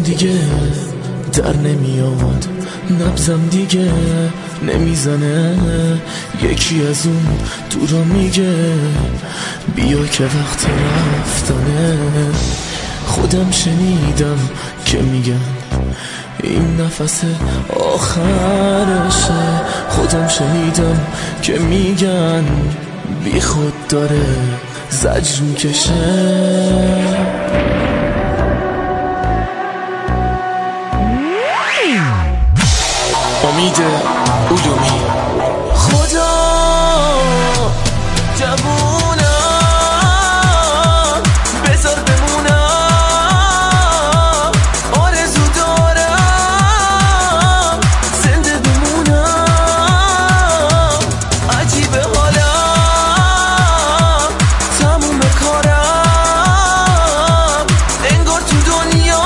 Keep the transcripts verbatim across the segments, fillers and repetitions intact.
دیگه در نمیاد، نبضم دیگه نمیزنه، یکی از اون دورا میگه بیا که وقت رفتنه. خودم شنیدم که میگن این نفس آخرشه، خودم شنیدم که میگن بی خود داره زجر میکشه. امید علومی. خدا جوونم بذار بمونم، آرزو دارم زنده بمونم، عجیبه حالم تموم کارم، انگار تو دنیا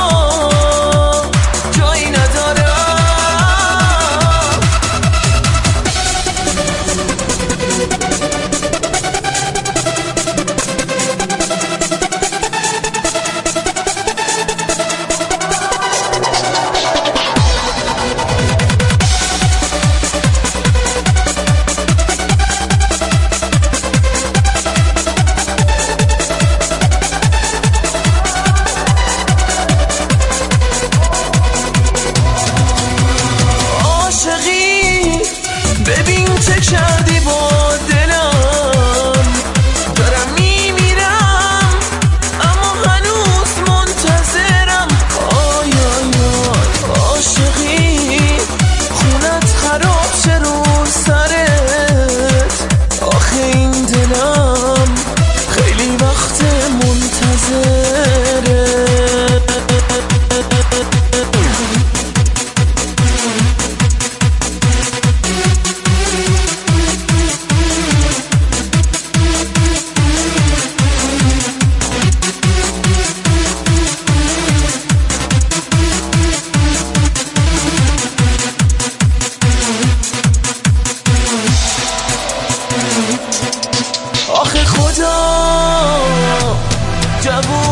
جایی نداره. ببین چه کردی با دلم، دارم میمیرم اما هنوز منتظرم. آی آی آی عاشقی خونت خراب شه رو سرت، آخه این دلم خیلی وقت منتظره. آخه خدا جوون